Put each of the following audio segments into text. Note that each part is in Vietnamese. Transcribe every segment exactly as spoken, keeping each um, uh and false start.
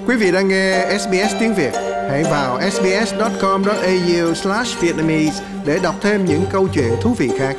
Quý vị đang nghe ét bê ét tiếng Việt. Hãy vào sbs chấm com chấm a u slash vietnamese để đọc thêm những câu chuyện thú vị khác.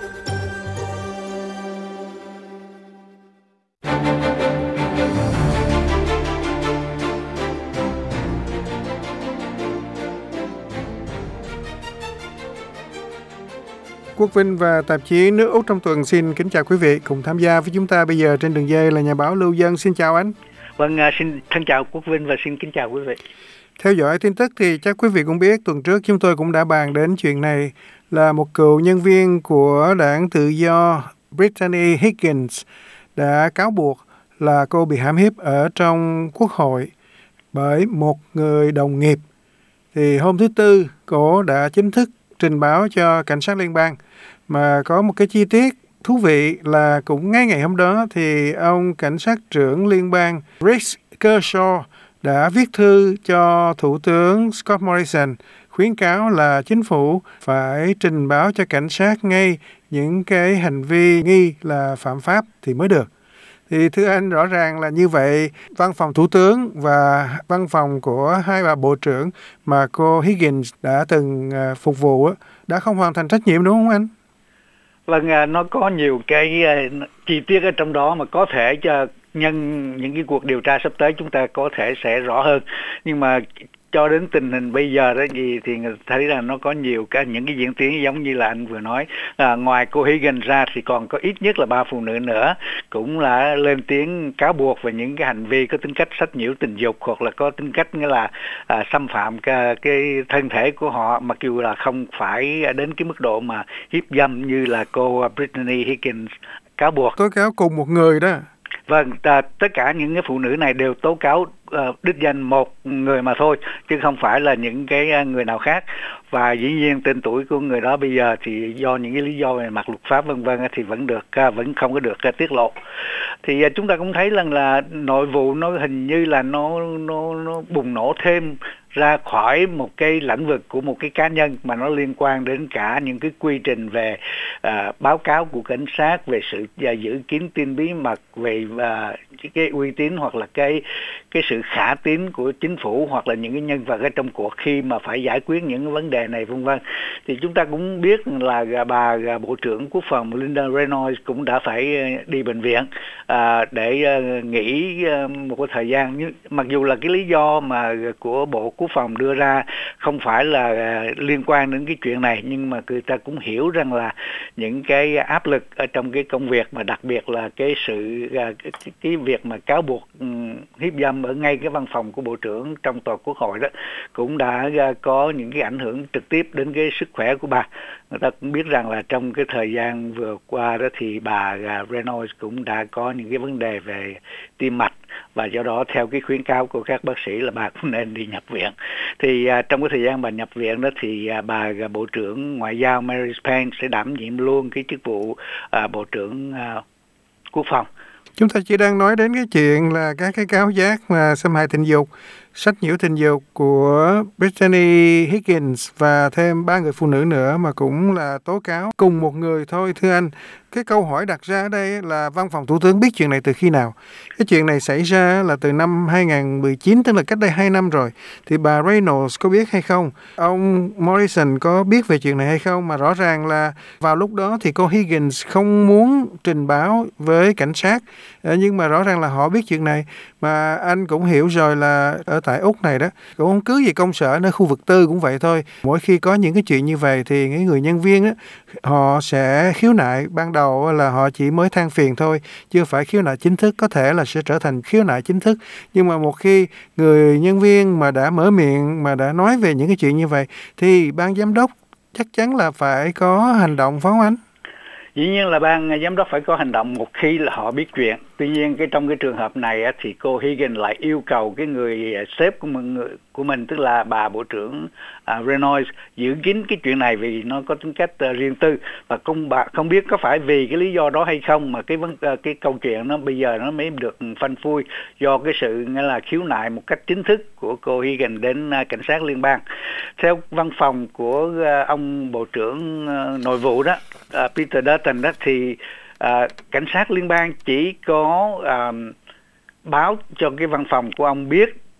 Quốc Vinh và tạp chí Nước Úc trong tuần xin kính chào quý vị. Cùng tham gia với chúng ta bây giờ trên đường dây là nhà báo Lưu Dân. Xin chào anh. Vâng, xin thân chào Quốc Vinh và xin kính chào quý vị. Theo dõi tin tức thì chắc quý vị cũng biết tuần trước chúng tôi cũng đã bàn đến chuyện này là một cựu nhân viên của đảng tự do Brittany Higgins đã cáo buộc là cô bị hãm hiếp ở trong quốc hội bởi một người đồng nghiệp. Thì hôm thứ Tư, cô đã chính thức trình báo cho cảnh sát liên bang. Mà có một cái chi tiết thú vị là cũng ngay ngày hôm đó thì ông cảnh sát trưởng liên bang Rick Kershaw đã viết thư cho Thủ tướng Scott Morrison khuyến cáo là chính phủ phải trình báo cho cảnh sát ngay những cái hành vi nghi là phạm pháp thì mới được. Thì thưa anh, rõ ràng là như vậy, văn phòng thủ tướng và văn phòng của hai bà bộ trưởng mà cô Higgins đã từng phục vụ đã không hoàn thành trách nhiệm, đúng không anh? Vâng, nó có nhiều cái chi tiết ở trong đó mà có thể cho nhân những cái cuộc điều tra sắp tới chúng ta có thể sẽ rõ hơn. Nhưng mà cho đến tình hình bây giờ đó gì thì thấy là nó có nhiều cái những cái diễn tiến giống như là anh vừa nói. À, ngoài cô Higgins ra thì còn có ít nhất là ba phụ nữ nữa cũng là lên tiếng cáo buộc về những cái hành vi có tính cách sách nhiễu tình dục hoặc là có tính cách nghĩa là à, xâm phạm cái, cái thân thể của họ, mặc dù là không phải đến cái mức độ mà hiếp dâm như là cô Brittany Higgins cáo buộc. Tố cáo cùng một người đó. Vâng, à, tất cả những cái phụ nữ này đều tố cáo uh, đích danh một người mà thôi, chứ không phải là những cái người nào khác. Và dĩ nhiên tên tuổi của người đó bây giờ thì do những cái lý do về mặt luật pháp vân vân thì vẫn được uh, vẫn không có được uh, tiết lộ. Thì uh, chúng ta cũng thấy rằng là nội vụ nó hình như là nó nó nó bùng nổ thêm ra khỏi một cái lĩnh vực của một cái cá nhân mà nó liên quan đến cả những cái quy trình về uh, báo cáo của cảnh sát về sự uh, giữ kín tin bí mật, về uh, cái uy tín hoặc là cái cái sự khả tín của chính phủ hoặc là những cái nhân vật ở trong cuộc khi mà phải giải quyết những cái vấn đề này vân vân. Thì chúng ta cũng biết là bà Bộ trưởng Quốc phòng Linda Reynolds cũng đã phải đi bệnh viện uh, để uh, nghỉ uh, một cái thời gian, mặc dù là cái lý do mà của Bộ Quốc phòng đưa ra không phải là uh, liên quan đến cái chuyện này, nhưng mà người ta cũng hiểu rằng là những cái áp lực ở trong cái công việc, mà đặc biệt là cái sự uh, cái, cái việc mà cáo buộc um, hiếp dâm ở ngay cái văn phòng của Bộ trưởng trong tòa Quốc hội đó cũng đã uh, có những cái ảnh hưởng trực tiếp đến cái sức khỏe của bà. Người ta cũng biết rằng là trong cái thời gian vừa qua đó thì bà uh, Reynolds cũng đã có những cái vấn đề về tim mạch, và do đó theo cái khuyến cáo của các bác sĩ là bà cũng nên đi nhập viện. Thì uh, trong cái thời gian bà nhập viện đó thì uh, bà uh, Bộ trưởng Ngoại giao Mary Pence sẽ đảm nhiệm luôn cái chức vụ uh, Bộ trưởng uh, Quốc phòng. Chúng ta chỉ đang nói đến cái chuyện là các cái cáo giác mà xâm hại tình dục, sách nhiễu tình dục của Brittany Higgins và thêm ba người phụ nữ nữa mà cũng là tố cáo cùng một người thôi. Thưa anh, cái câu hỏi đặt ra ở đây là văn phòng thủ tướng biết chuyện này từ khi nào? Cái chuyện này xảy ra là từ năm hai không một chín, tức là cách đây hai năm rồi. Thì bà Reynolds có biết hay không? Ông Morrison có biết về chuyện này hay không? Mà rõ ràng là vào lúc đó thì cô Higgins không muốn trình báo với cảnh sát, nhưng mà rõ ràng là họ biết chuyện này. Mà anh cũng hiểu rồi là ở tại Úc này đó, cũng không cứ gì công sở, nơi khu vực tư cũng vậy thôi. Mỗi khi có những cái chuyện như vậy thì những người nhân viên đó, họ sẽ khiếu nại. Ban đầu là họ chỉ mới than phiền thôi, chưa phải khiếu nại chính thức, có thể là sẽ trở thành khiếu nại chính thức. Nhưng mà một khi người nhân viên mà đã mở miệng, mà đã nói về những cái chuyện như vậy, thì ban giám đốc chắc chắn là phải có hành động, phải không anh? Dĩ nhiên là ban giám đốc phải có hành động một khi là họ biết chuyện. Tuy nhiên cái trong cái trường hợp này á, thì cô Higgins lại yêu cầu cái người sếp của mình, của mình tức là bà Bộ trưởng uh, Reynolds giữ kín cái chuyện này vì nó có tính cách uh, riêng tư, và không bà không biết có phải vì cái lý do đó hay không mà cái vấn uh, cái câu chuyện nó bây giờ nó mới được phanh phui do cái sự nghĩa là khiếu nại một cách chính thức của cô Higgins đến uh, cảnh sát liên bang. Theo văn phòng của uh, ông Bộ trưởng uh, Nội vụ đó, uh, Peter Dutton đó, thì À, cảnh sát liên bang chỉ có à, báo cho cái văn phòng của ông biết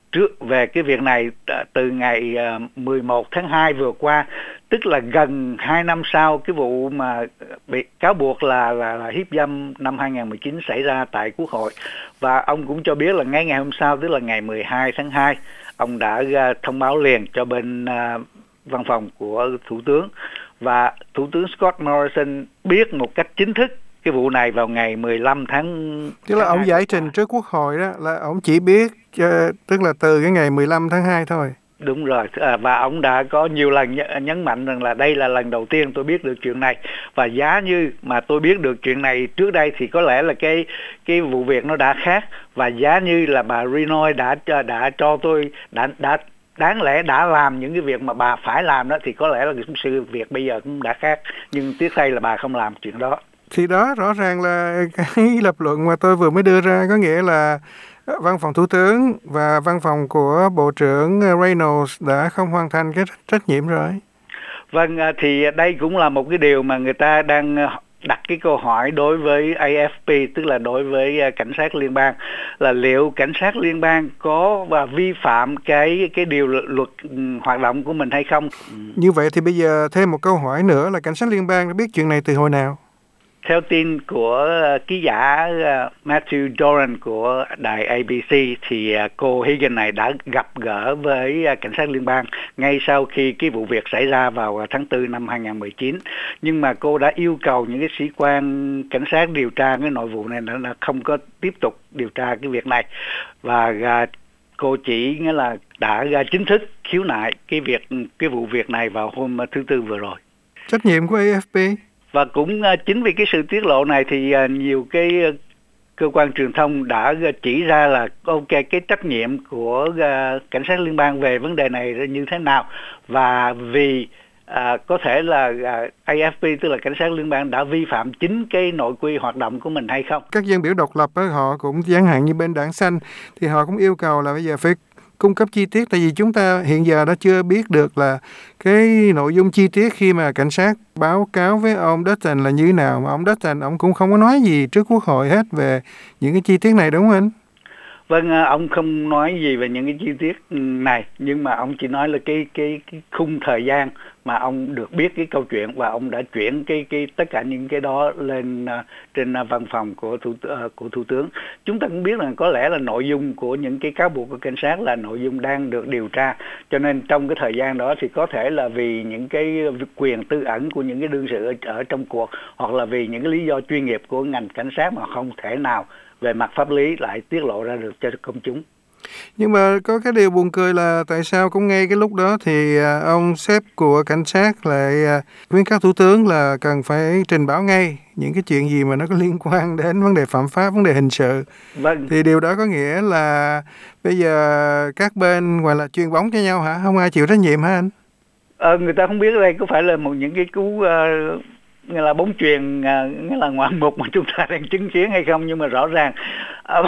trước về cái việc này từ ngày mười một tháng hai vừa qua, tức là gần hai năm sau cái vụ mà bị cáo buộc là là, là hiếp dâm năm hai không một chín xảy ra tại Quốc hội. Và ông cũng cho biết là ngay ngày hôm sau, tức là ngày mười hai tháng hai, ông đã uh, thông báo liền cho bên uh, văn phòng của Thủ tướng, và Thủ tướng Scott Morrison biết một cách chính thức cái vụ này vào ngày mười lăm tháng. Tức là ông giải trình trước Quốc hội đó là ông chỉ biết uh, tức là từ cái ngày mười lăm tháng hai thôi. Đúng rồi, à, và ông đã có nhiều lần nhấn mạnh rằng là đây là lần đầu tiên tôi biết được chuyện này, và giá như mà tôi biết được chuyện này trước đây thì có lẽ là cái cái vụ việc nó đã khác, và giá như là bà Renoy đã đã cho tôi đã đã đáng lẽ đã làm những cái việc mà bà phải làm đó, thì có lẽ là sự việc bây giờ cũng đã khác, nhưng tiếc thay là bà không làm chuyện đó. Thì đó rõ ràng là cái lập luận mà tôi vừa mới đưa ra, có nghĩa là Văn phòng Thủ tướng và Văn phòng của Bộ trưởng Reynolds đã không hoàn thành cái trách nhiệm rồi. Vâng, thì đây cũng là một cái điều mà người ta đang đặt cái câu hỏi đối với A F P, tức là đối với cảnh sát liên bang, là liệu cảnh sát liên bang có và vi phạm cái cái điều luật hoạt động của mình hay không. Như vậy thì bây giờ thêm một câu hỏi nữa là cảnh sát liên bang đã biết chuyện này từ hồi nào? Theo tin của ký giả Matthew Doran của đài A B C thì cô Higgins này đã gặp gỡ với cảnh sát liên bang ngay sau khi cái vụ việc xảy ra vào tháng tư năm hai không một chín. Nhưng mà cô đã yêu cầu những cái sĩ quan cảnh sát điều tra cái nội vụ này là không có tiếp tục điều tra cái việc này. Và cô chỉ nghĩa là đã chính thức khiếu nại cái việc cái vụ việc này vào hôm thứ Tư vừa rồi. Trách nhiệm của A F P. Và cũng chính vì cái sự tiết lộ này thì nhiều cái cơ quan truyền thông đã chỉ ra là ok, cái trách nhiệm của cảnh sát liên bang về vấn đề này như thế nào, và vì à, có thể là à, A F P tức là cảnh sát liên bang đã vi phạm chính cái nội quy hoạt động của mình hay không. Các dân biểu độc lập đó, họ cũng chẳng hạn như bên Đảng Xanh thì họ cũng yêu cầu là bây giờ phải cung cấp chi tiết, tại vì chúng ta hiện giờ đã chưa biết được là cái nội dung chi tiết khi mà cảnh sát báo cáo với ông Dutton là như thế nào, mà ông Dutton ông cũng không có nói gì trước Quốc hội hết về những cái chi tiết này, đúng không anh? Vâng, ông không nói gì về những cái chi tiết này, nhưng mà ông chỉ nói là cái cái cái khung thời gian mà ông được biết cái câu chuyện, và ông đã chuyển cái cái tất cả những cái đó lên uh, trên uh, văn phòng của thủ uh, của thủ tướng. Chúng ta cũng biết là có lẽ là nội dung của những cái cáo buộc của cảnh sát là nội dung đang được điều tra, cho nên trong cái thời gian đó thì có thể là vì những cái quyền tư ẩn của những cái đương sự ở, ở trong cuộc, hoặc là vì những cái lý do chuyên nghiệp của ngành cảnh sát mà không thể nào về mặt pháp lý lại tiết lộ ra được cho công chúng. Nhưng mà có cái điều buồn cười là tại sao cũng ngay cái lúc đó thì ông sếp của cảnh sát lại khuyến cáo thủ tướng là cần phải trình báo ngay những cái chuyện gì mà nó có liên quan đến vấn đề phạm pháp, vấn đề hình sự. Vâng. Thì điều đó có nghĩa là bây giờ các bên gọi là chuyền bóng cho nhau hả? Không ai chịu trách nhiệm hả anh? Ờ, người ta không biết đây có phải là một những cái cú uh, nghĩa là bóng chuyền, uh, nghĩa là ngoạn mục mà chúng ta đang chứng kiến hay không, nhưng mà rõ ràng uh,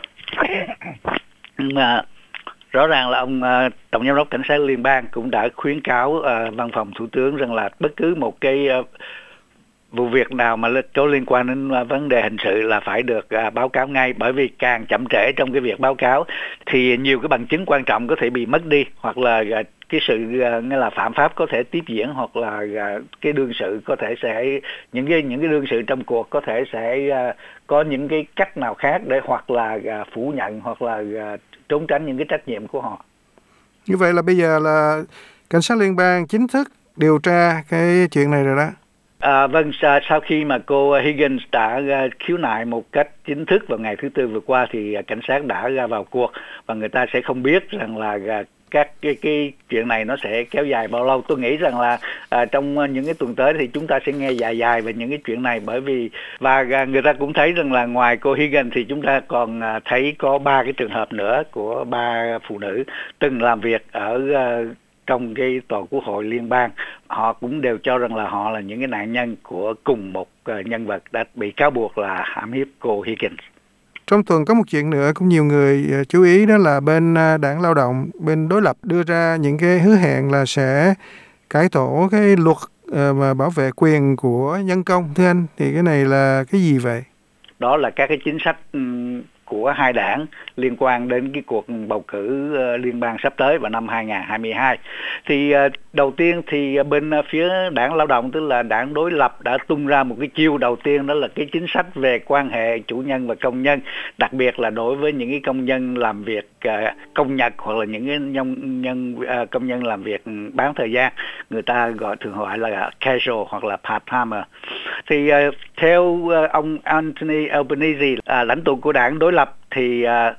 mà rõ ràng là ông uh, tổng giám đốc cảnh sát liên bang cũng đã khuyến cáo uh, văn phòng thủ tướng rằng là bất cứ một cái uh, vụ việc nào mà có liên quan đến uh, vấn đề hình sự là phải được uh, báo cáo ngay, bởi vì càng chậm trễ trong cái việc báo cáo thì nhiều cái bằng chứng quan trọng có thể bị mất đi, hoặc là uh, cái sự uh, nghĩa là phạm pháp có thể tiếp diễn, hoặc là uh, cái đương sự có thể sẽ những cái những cái đương sự trong cuộc có thể sẽ uh, có những cái cách nào khác để hoặc là uh, phủ nhận hoặc là uh, trốn tránh những cái trách nhiệm của họ. Như vậy là bây giờ là cảnh sát liên bang chính thức điều tra cái chuyện này rồi đó. À, vâng, sau khi mà cô Higgins đã khiếu nại một cách chính thức vào ngày thứ Tư vừa qua thì cảnh sát đã ra vào cuộc, và người ta sẽ không biết rằng là các cái cái chuyện này nó sẽ kéo dài bao lâu. Tôi nghĩ rằng là à, trong những cái tuần tới thì chúng ta sẽ nghe dài dài về những cái chuyện này, bởi vì và người ta cũng thấy rằng là ngoài cô Higgins thì chúng ta còn thấy có ba cái trường hợp nữa của ba phụ nữ từng làm việc ở uh, trong cái tòa quốc hội liên bang. Họ cũng đều cho rằng là họ là những cái nạn nhân của cùng một uh, nhân vật đã bị cáo buộc là hãm hiếp cô Higgins. Trong tuần có một chuyện nữa cũng nhiều người chú ý, đó là bên Đảng Lao động, bên đối lập đưa ra những cái hứa hẹn là sẽ cải tổ cái luật mà bảo vệ quyền của nhân công. Thưa anh, thì cái này là cái gì vậy? Đó là các cái chính sách um, của hai đảng liên quan đến cái cuộc bầu cử liên bang sắp tới vào năm hai nghìn không trăm hai mươi hai. Thì đầu tiên thì bên phía đảng Lao động, tức là đảng đối lập, đã tung ra một cái chiêu đầu tiên, đó là cái chính sách về quan hệ chủ nhân và công nhân, đặc biệt là đối với những cái công nhân làm việc công nhật hoặc là những cái nhân, nhân công nhân làm việc bán thời gian, người ta gọi thường gọi là casual hoặc là part-timer. Thì uh, theo uh, ông Anthony Albanese, uh, lãnh tụ của đảng đối lập, thì uh,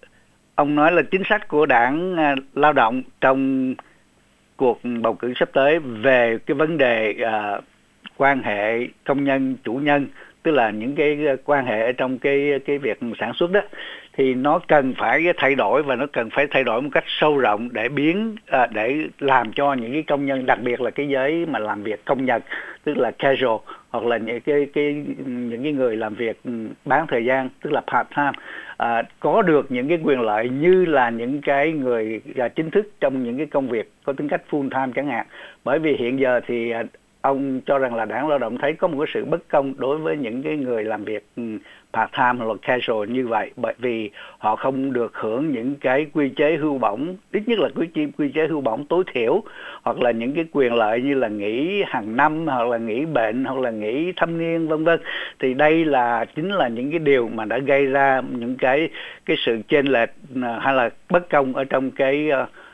ông nói là chính sách của đảng uh, Lao động trong cuộc bầu cử sắp tới về cái vấn đề uh, quan hệ công nhân chủ nhân, tức là những cái quan hệ trong cái cái việc sản xuất đó, thì nó cần phải thay đổi, và nó cần phải thay đổi một cách sâu rộng để biến à, để làm cho những cái công nhân, đặc biệt là cái giới mà làm việc công nhật, tức là casual, hoặc là những cái cái những cái người làm việc bán thời gian, tức là part time, à, có được những cái quyền lợi như là những cái người à, chính thức trong những cái công việc có tính cách full time chẳng hạn. Bởi vì hiện giờ thì à, ông cho rằng là đảng Lao động thấy có một cái sự bất công đối với những cái người làm việc part-time hoặc casual như vậy, bởi vì họ không được hưởng những cái quy chế hưu bổng, ít nhất là quy chế, quy chế hưu bổng tối thiểu, hoặc là những cái quyền lợi như là nghỉ hàng năm, hoặc là nghỉ bệnh, hoặc là nghỉ thâm niên, vân vân. Thì đây là chính là những cái điều mà đã gây ra những cái cái sự chênh lệch hay là bất công ở trong cái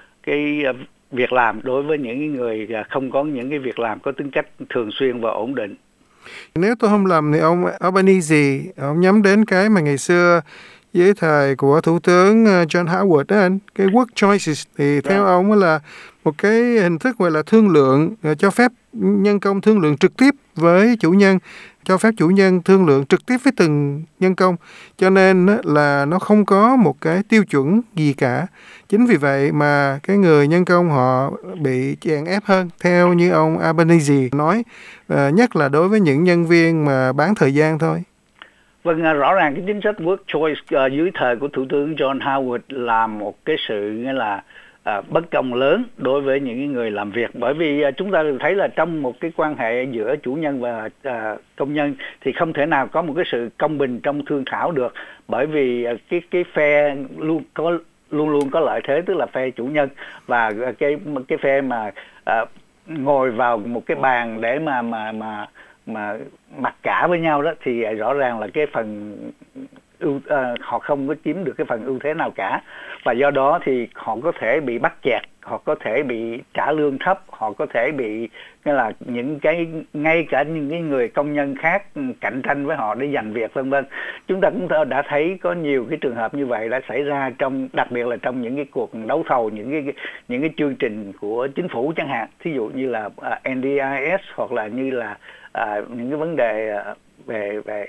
cái việc làm đối với những người không có những cái việc làm có tính cách thường xuyên và ổn định. Nếu tôi không lầm thì ông Albanese, ông nhắm đến cái mà ngày xưa dưới thời của Thủ tướng John Howard đó anh, cái work choices, thì theo yeah. ông là một cái hình thức gọi là thương lượng, cho phép nhân công thương lượng trực tiếp với chủ nhân, cho phép chủ nhân thương lượng trực tiếp với từng nhân công, cho nên là nó không có một cái tiêu chuẩn gì cả. Chính vì vậy mà cái người nhân công họ bị chèn ép hơn, theo như ông Albanese nói, nhất là đối với những nhân viên mà bán thời gian thôi. Vâng, rõ ràng cái chính sách work choice uh, dưới thời của Thủ tướng John Howard là một cái sự nghĩa là uh, bất công lớn đối với những người làm việc, bởi vì uh, chúng ta thấy là trong một cái quan hệ giữa chủ nhân và uh, công nhân thì không thể nào có một cái sự công bình trong thương thảo được, bởi vì uh, cái cái phe luôn có luôn luôn có lợi thế, tức là phe chủ nhân, và cái cái phe mà uh, ngồi vào một cái bàn để mà mà mà mà mặc cả với nhau đó, thì rõ ràng là cái phần ưu, uh, họ không có chiếm được cái phần ưu thế nào cả, và do đó thì họ có thể bị bắt chẹt, họ có thể bị trả lương thấp, họ có thể bị nghĩa là những cái ngay cả những cái người công nhân khác cạnh tranh với họ để giành việc, vân vân. Chúng ta cũng đã thấy có nhiều cái trường hợp như vậy đã xảy ra trong, đặc biệt là trong những cái cuộc đấu thầu, những cái những cái chương trình của chính phủ chẳng hạn, thí dụ như là uh, en đê i ét, hoặc là như là uh, những cái vấn đề uh, về về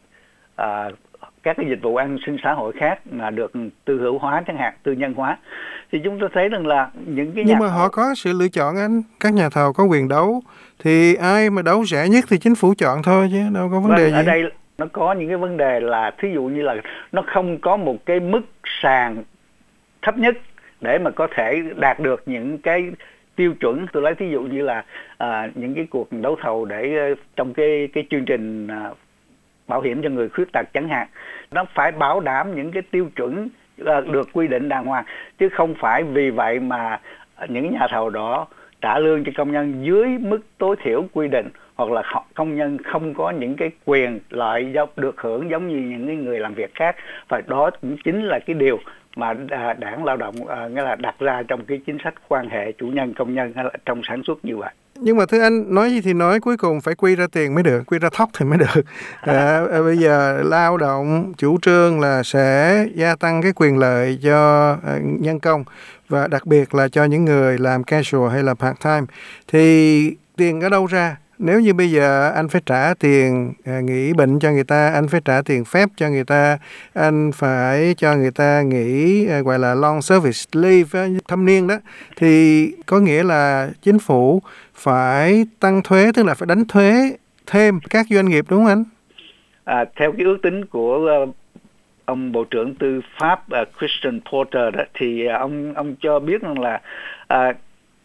uh, các cái dịch vụ an sinh xã hội khác mà được tư hữu hóa chẳng hạn, tư nhân hóa, thì chúng ta thấy rằng là những cái nhưng nhà mà thầu... họ có sự lựa chọn anh, các nhà thầu có quyền đấu, thì ai mà đấu rẻ nhất thì chính phủ chọn thôi chứ đâu có vấn vâng, đề gì. Ở đây nó có những cái vấn đề là thí dụ như là nó không có một cái mức sàn thấp nhất để mà có thể đạt được những cái tiêu chuẩn. Tôi lấy thí dụ như là à, những cái cuộc đấu thầu để trong cái cái chương trình à, bảo hiểm cho người khuyết tật chẳng hạn, nó phải bảo đảm những cái tiêu chuẩn được quy định đàng hoàng, chứ không phải vì vậy mà những nhà thầu đó trả lương cho công nhân dưới mức tối thiểu quy định, hoặc là công nhân không có những cái quyền lợi được hưởng giống như những người làm việc khác. Và đó cũng chính là cái điều mà đảng Lao động à, nghĩa là đặt ra trong cái chính sách quan hệ chủ nhân công nhân hay là trong sản xuất như vậy. Nhưng mà thưa anh, nói gì thì nói, cuối cùng phải quy ra tiền mới được, quy ra thóc thì mới được. À, bây giờ Lao động chủ trương là sẽ gia tăng cái quyền lợi cho nhân công, và đặc biệt là cho những người làm casual hay là part-time. Thì tiền ở đâu ra? Nếu như bây giờ anh phải trả tiền à, nghỉ bệnh cho người ta, anh phải trả tiền phép cho người ta, anh phải cho người ta nghỉ à, gọi là long service leave, thâm niên đó, thì có nghĩa là chính phủ phải tăng thuế, tức là phải đánh thuế thêm các doanh nghiệp, đúng không anh? À, theo cái ước tính của uh, ông Bộ trưởng Tư pháp uh, Christian Porter đó, thì uh, ông ông cho biết rằng là uh,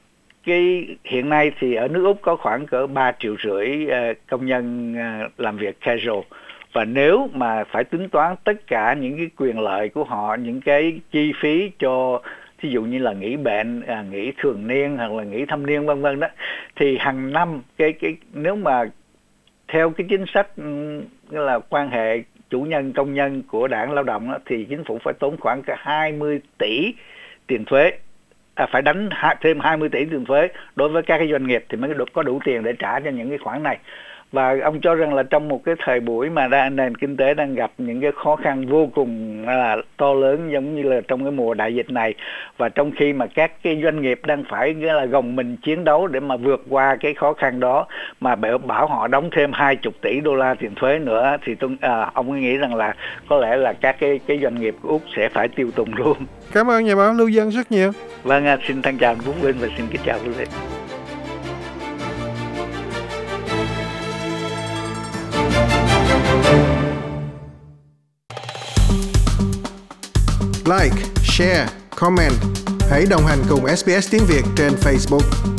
cái hiện nay thì ở nước Úc có khoảng cỡ ba triệu rưỡi uh, công nhân uh, làm việc casual, Và nếu mà phải tính toán tất cả những cái quyền lợi của họ, những cái chi phí cho ví dụ như là nghỉ bệnh, à, nghỉ thường niên hoặc là nghỉ thâm niên vân vân đó, thì hàng năm cái cái nếu mà theo cái chính sách là quan hệ chủ nhân công nhân của Đảng Lao động đó, thì chính phủ phải tốn khoảng cả hai mươi tỷ tiền thuế, à, phải đánh thêm hai mươi tỷ tiền thuế đối với các cái doanh nghiệp thì mới có đủ tiền để trả cho những cái khoản này. Và ông cho rằng là trong một cái thời buổi mà đa, nền kinh tế đang gặp những cái khó khăn vô cùng là to lớn, giống như là trong cái mùa đại dịch này, và trong khi mà các cái doanh nghiệp đang phải nghĩa là gồng mình chiến đấu để mà vượt qua cái khó khăn đó, mà bảo, bảo họ đóng thêm hai chục tỷ đô la tiền thuế nữa, thì tôi à, ông nghĩ rằng là có lẽ là các cái cái doanh nghiệp của Úc sẽ phải tiêu tùng luôn. Cảm ơn nhà báo Lưu Dân rất nhiều. Vâng, xin thân chào Phú Vinh và xin kính chào quý vị. Like, share, comment. Hãy đồng hành cùng ét bê ét Tiếng Việt trên Facebook.